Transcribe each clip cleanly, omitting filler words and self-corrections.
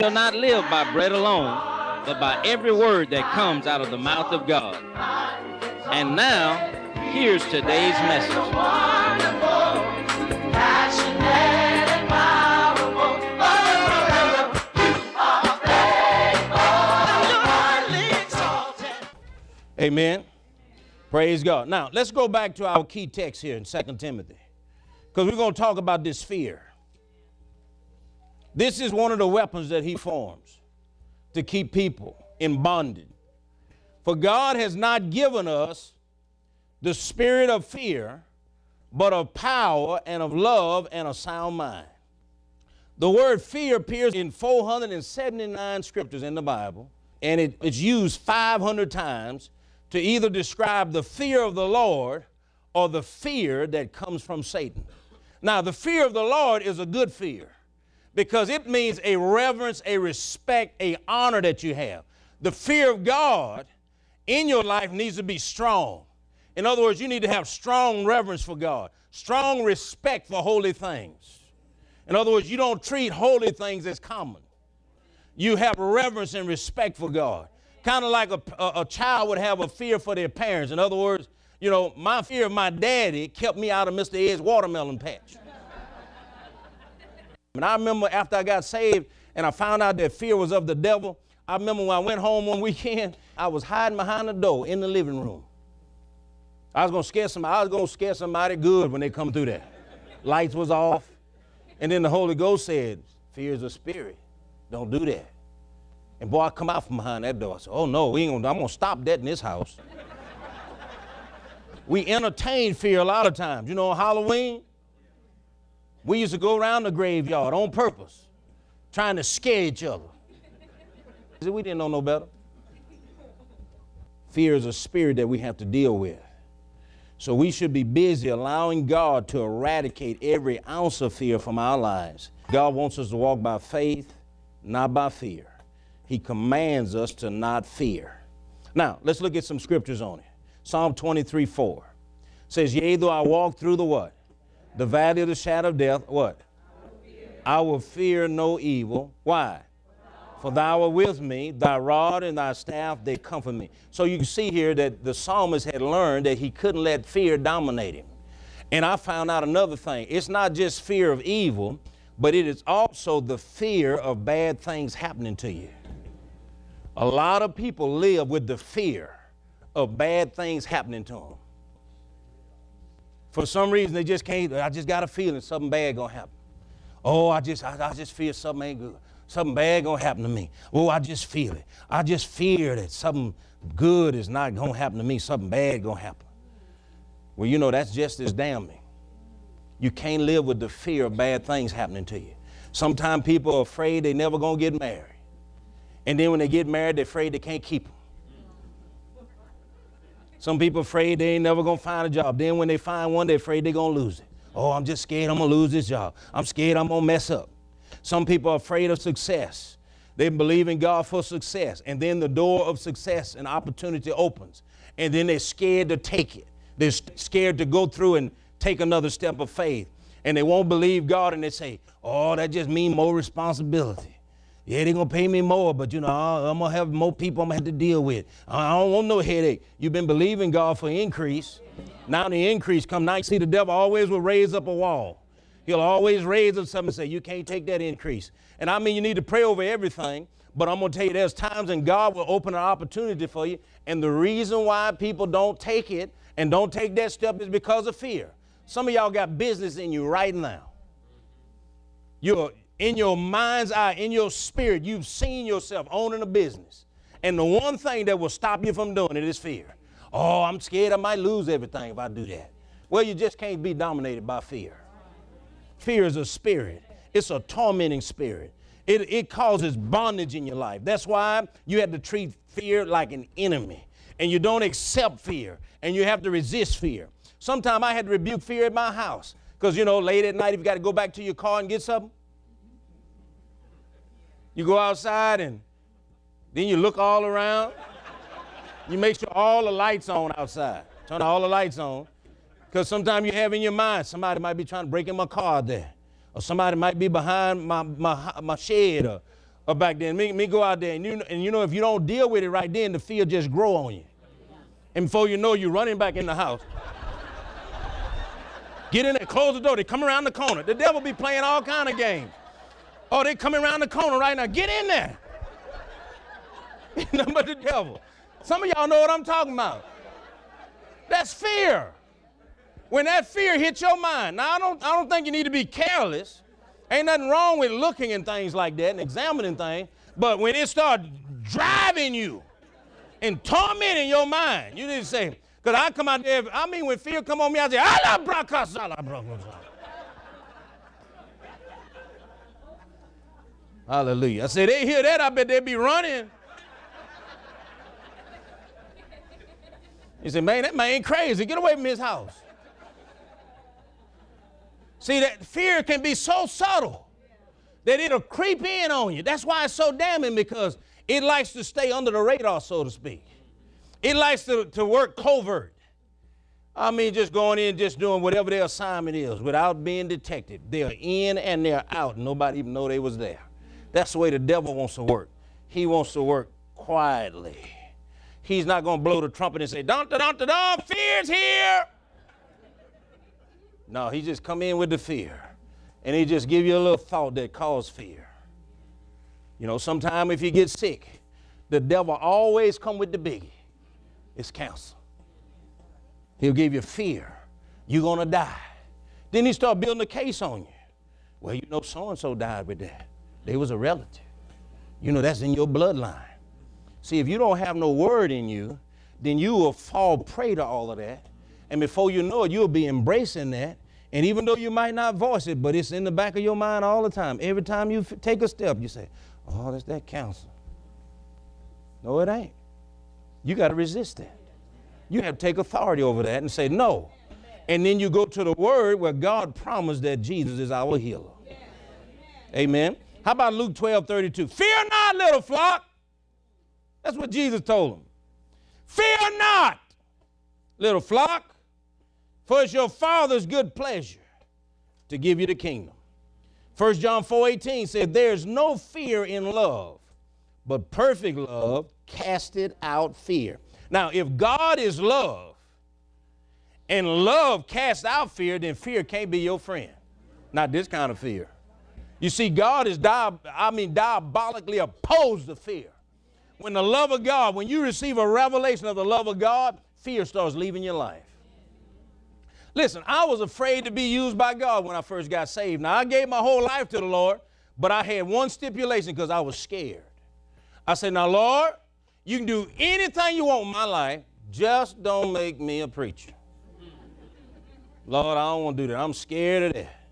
shall not live by bread alone, but by every word that comes out of the mouth of God. And now, here's today's message. Amen. Praise God. Now, let's go back to our key text here in 2 Timothy, because we're going to talk about this fear. This is one of the weapons that he forms to keep people in bondage. For God has not given us the spirit of fear, but of power and of love and a sound mind. The word fear appears in 479 scriptures in the Bible, and it's used 500 times to either describe the fear of the Lord or the fear that comes from Satan. Now, the fear of the Lord is a good fear because it means a reverence, a respect, a honor that you have. The fear of God in your life needs to be strong. In other words, you need to have strong reverence for God, strong respect for holy things. In other words, you don't treat holy things as common. You have reverence and respect for God. Kind of like a child would have a fear for their parents. In other words, you know, my fear of my daddy kept me out of Mr. Ed's watermelon patch. And I remember after I got saved and I found out that fear was of the devil, I remember when I went home one weekend, I was hiding behind the door in the living room. I was going to scare somebody. I was going to scare somebody good when they come through there. Lights was off. And then the Holy Ghost said, fear is a spirit. Don't do that. And boy, I come out from behind that door. I said, oh no, I'm going to stop that in this house. We entertain fear a lot of times. You know, on Halloween, we used to go around the graveyard on purpose, trying to scare each other. We didn't know no better. Fear is a spirit that we have to deal with. So we should be busy allowing God to eradicate every ounce of fear from our lives. God wants us to walk by faith, not by fear. He commands us to not fear. Now, let's look at some scriptures on it. Psalm 23:4 says, yea, though I walk through the what? The valley of the shadow of death, what? I will fear no evil. Why? For thou art with me, thy rod and thy staff, they comfort me. So you can see here that the psalmist had learned that he couldn't let fear dominate him. And I found out another thing. It's not just fear of evil, but it is also the fear of bad things happening to you. A lot of people live with the fear of bad things happening to them. For some reason, they just can't, I just got a feeling something bad gonna happen. Oh, I just feel something ain't good. Something bad gonna happen to me. Oh, I just feel it. I just fear that something good is not gonna happen to me. Something bad gonna happen. Well, you know, that's just as damning. You can't live with the fear of bad things happening to you. Sometimes people are afraid they never gonna get married. And then when they get married, they're afraid they can't keep them. Some people afraid they ain't never gonna find a job. Then when they find one, they're afraid they're gonna lose it. Oh, I'm just scared I'm gonna lose this job. I'm scared I'm gonna mess up. Some people are afraid of success. They believe in God for success. And then the door of success and opportunity opens. And then they're scared to take it. They're scared to go through and take another step of faith. And they won't believe God and they say, oh, that just means more responsibility. Yeah, they're going to pay me more, but, you know, I'm going to have more people I'm going to have to deal with. I don't want no headache. You've been believing God for increase. Now the increase come. Now you see the devil always will raise up a wall. He'll always raise up something and say, you can't take that increase. And I mean, you need to pray over everything, but I'm going to tell you there's times when God will open an opportunity for you. And the reason why people don't take it and don't take that step is because of fear. Some of y'all got business in you right now. You're in your mind's eye, in your spirit, you've seen yourself owning a business. And the one thing that will stop you from doing it is fear. Oh, I'm scared I might lose everything if I do that. Well, you just can't be dominated by fear. Fear is a spirit. It's a tormenting spirit. It causes bondage in your life. That's why you have to treat fear like an enemy. And you don't accept fear. And you have to resist fear. Sometimes I had to rebuke fear at my house. Because, you know, late at night, if you got to go back to your car and get something, you go outside and then you look all around. You make sure all the lights on outside. Turn all the lights on. Because sometimes you have in your mind, somebody might be trying to break in my car there. Or somebody might be behind my shed. Or back then, me go out there, and you know, if you don't deal with it right then, the fear just grow on you. And before you know, you're running back in the house. Get in there, close the door. They come around the corner. The devil be playing all kind of games. Oh, they coming around the corner right now. Get in there. Nothing but the devil. Some of y'all know what I'm talking about. That's fear. When that fear hits your mind. Now, I don't think you need to be careless. Ain't nothing wrong with looking and things like that and examining things. But when it starts driving you and tormenting your mind, you need to say, because I come out there, I mean, when fear come on me, I say, Allah brakasala brakasala. Hallelujah. I say, they hear that, I bet they be running. You say, man, that man ain't crazy. Get away from his house. See, that fear can be so subtle that it'll creep in on you. That's why it's so damning, because it likes to stay under the radar, so to speak. It likes to work covert. I mean, just going in, just doing whatever their assignment is without being detected. They're in and they're out. Nobody even know they was there. That's the way the devil wants to work. He wants to work quietly. He's not going to blow the trumpet and say, dun, dun, dun, dun, dun, fear's here. No, he just come in with the fear. And he just give you a little thought that causes fear. You know, sometime if you get sick, the devil always come with the biggie. It's cancer. He'll give you fear. You're going to die. Then he start building a case on you. Well, you know, so-and-so died with that. They was a relative. You know, that's in your bloodline. See, if you don't have no word in you, then you will fall prey to all of that. And before you know it, you'll be embracing that. And even though you might not voice it, but it's in the back of your mind all the time. Every time you take a step, you say, oh, that's that cancer. No, it ain't. You got to resist that. You have to take authority over that and say no. And then you go to the word where God promised that Jesus is our healer. Amen. How about Luke 12:32? Fear not, little flock. That's what Jesus told them. Fear not, little flock, for it's your Father's good pleasure to give you the kingdom. 1 John 4:18 said, there's no fear in love, but perfect love casteth out fear. Now, if God is love and love casts out fear, then fear can't be your friend. Not this kind of fear. You see, God is diabolically opposed to fear. When the love of God, when you receive a revelation of the love of God, fear starts leaving your life. Listen, I was afraid to be used by God when I first got saved. Now, I gave my whole life to the Lord, but I had one stipulation because I was scared. I said, now, Lord, you can do anything you want in my life, just don't make me a preacher. Lord, I don't want to do that. I'm scared of that.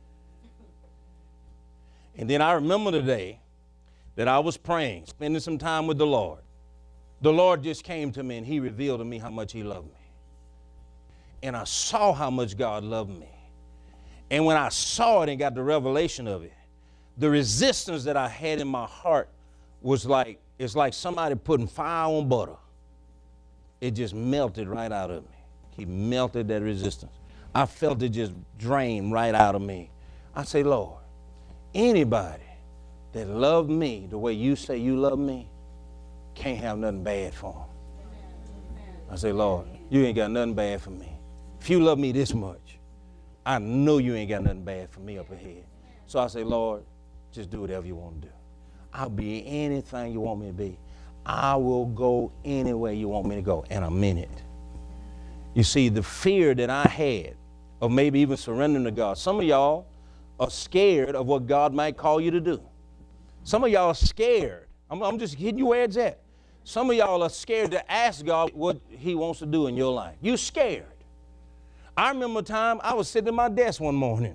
And then I remember the day that I was praying, spending some time with the Lord. The Lord just came to me and he revealed to me how much he loved me. And I saw how much God loved me. And when I saw it and got the revelation of it, the resistance that I had in my heart was like, it's like somebody putting fire on butter. It just melted right out of me. He melted that resistance. I felt it just drain right out of me. I say, Lord, anybody that loved me the way you say you love me can't have nothing bad for them. I say, Lord, you ain't got nothing bad for me. If you love me this much, I know you ain't got nothing bad for me up ahead. So I say, Lord, just do whatever you want to do. I'll be anything you want me to be. I will go anywhere you want me to go, and I meant it. You see, the fear that I had of maybe even surrendering to God, some of y'all are scared of what God might call you to do. Some of y'all are scared. I'm just hitting you where it's at. Some of y'all are scared to ask God what he wants to do in your life. You're scared. I remember a time I was sitting at my desk one morning,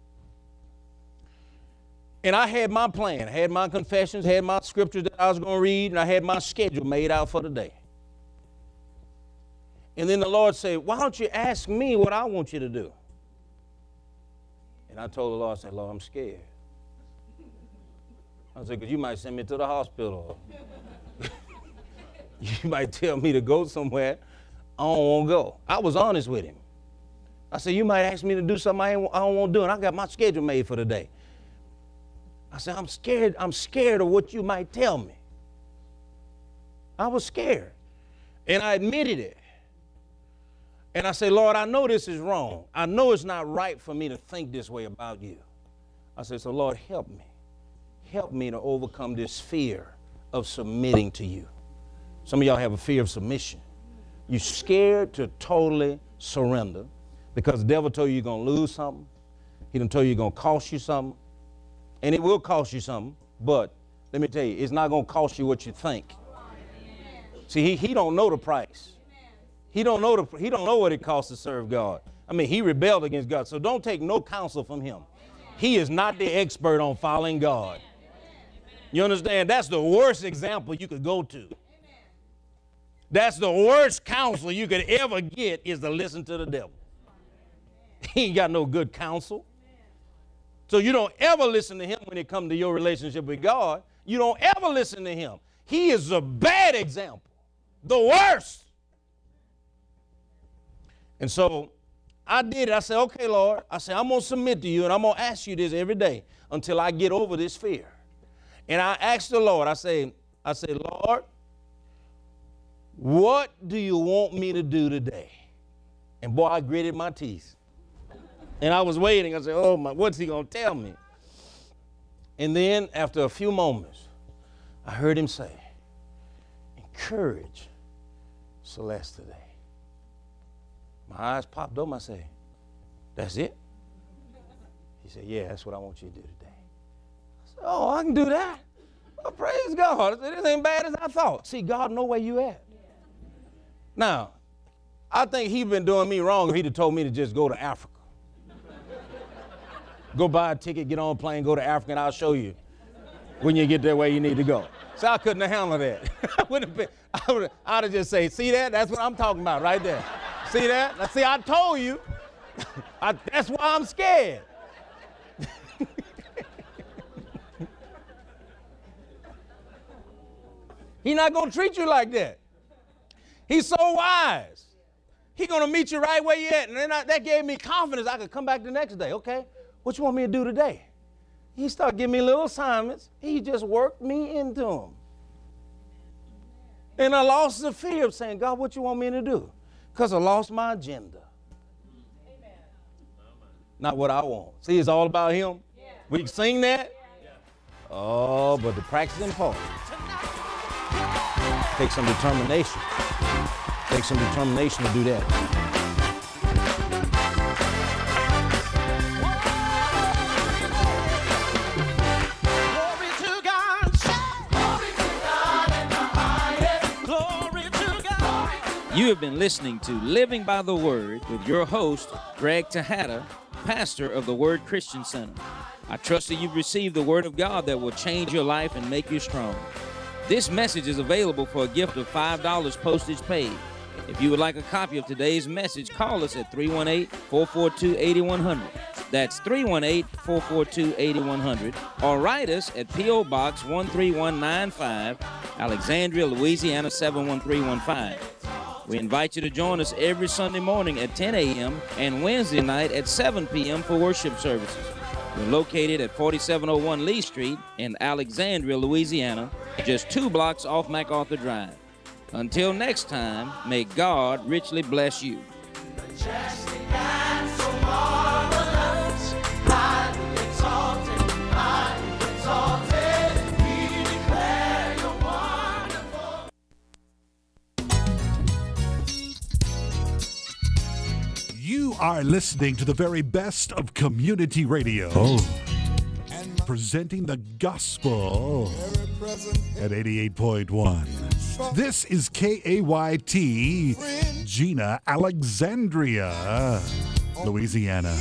and I had my plan. I had my confessions, had my scriptures that I was going to read, and I had my schedule made out for the day. And then the Lord said, why don't you ask me what I want you to do? And I told the Lord, I said, Lord, I'm scared. I said, because you might send me to the hospital. You might tell me to go somewhere I don't want to go. I was honest with him. I said, you might ask me to do something I don't want to do, and I got my schedule made for the day. I said, I'm scared. I'm scared of what you might tell me. I was scared. And I admitted it. And I said, Lord, I know this is wrong. I know it's not right for me to think this way about you. I said, so Lord, help me. Help me to overcome this fear of submitting to you. Some of y'all have a fear of submission. You're scared to totally surrender because the devil told you you're going to lose something. He done told you it's going to cost you something. And it will cost you something, but let me tell you, it's not going to cost you what you think. See, he don't know the price. He don't know what it costs to serve God. I mean, he rebelled against God, so don't take no counsel from him. He is not the expert on following God. You understand? That's the worst example you could go to. That's the worst counsel you could ever get is to listen to the devil. He ain't got no good counsel. So you don't ever listen to him when it comes to your relationship with God. You don't ever listen to him. He is a bad example, the worst. And so I did it. I said, okay, Lord. I said, I'm going to submit to you, and I'm going to ask you this every day until I get over this fear. And I asked the Lord, I said, Lord, what do you want me to do today? And boy, I gritted my teeth. And I was waiting. I said, oh, my, what's he going to tell me? And then after a few moments, I heard him say, encourage Celeste today. My eyes popped open. I said, that's it? He said, yeah, that's what I want you to do today. I said, oh, I can do that. Well, praise God. I said, this ain't bad as I thought. See, God know where you at. Now, I think he'd been doing me wrong if he'd have told me to just go to Africa. Go buy a ticket, get on a plane, go to Africa, and I'll show you when you get there where you need to go. So I couldn't have handled that. I'd have just said, see that? That's what I'm talking about right there. See that? See, I told you. That's why I'm scared. He's not going to treat you like that. He's so wise. He's going to meet you right where you're at. And then that gave me confidence. I could come back the next day. Okay, what you want me to do today? He started giving me little assignments. He just worked me into them. And I lost the fear of saying, God, what you want me to do? Because I lost my agenda. Amen. Not what I want. See, it's all about him. Yeah. We can sing that. Yeah. Oh, but the practice is important. Take some determination. Take some determination to do that. You have been listening to Living by the Word with your host, Greg Tejada, pastor of the Word Christian Center. I trust that you've received the Word of God that will change your life and make you strong. This message is available for a gift of $5 postage paid. If you would like a copy of today's message, call us at 318-442-8100. That's 318-442-8100. Or write us at P.O. Box 13195, Alexandria, Louisiana 71315. We invite you to join us every Sunday morning at 10 a.m. and Wednesday night at 7 p.m. for worship services. We're located at 4701 Lee Street in Alexandria, Louisiana, just 2 blocks off MacArthur Drive. Until next time, may God richly bless you. You are listening to the very best of community radio. Oh. Presenting the gospel at 88.1. This is KAYT, Gina, Alexandria, Louisiana.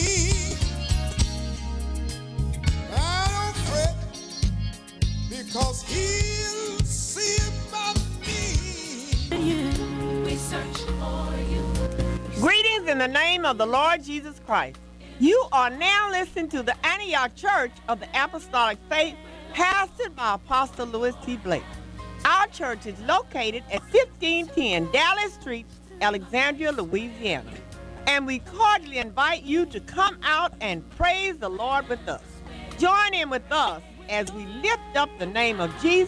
I don't fret, because he'll see about me. We search for you. Greetings in the name of the Lord Jesus Christ. You are now listening to the Antioch Church of the Apostolic Faith, pastored by Apostle Louis T. Blake. Our church is located at 1510 Dallas Street, Alexandria, Louisiana. And we cordially invite you to come out and praise the Lord with us. Join in with us as we lift up the name of Jesus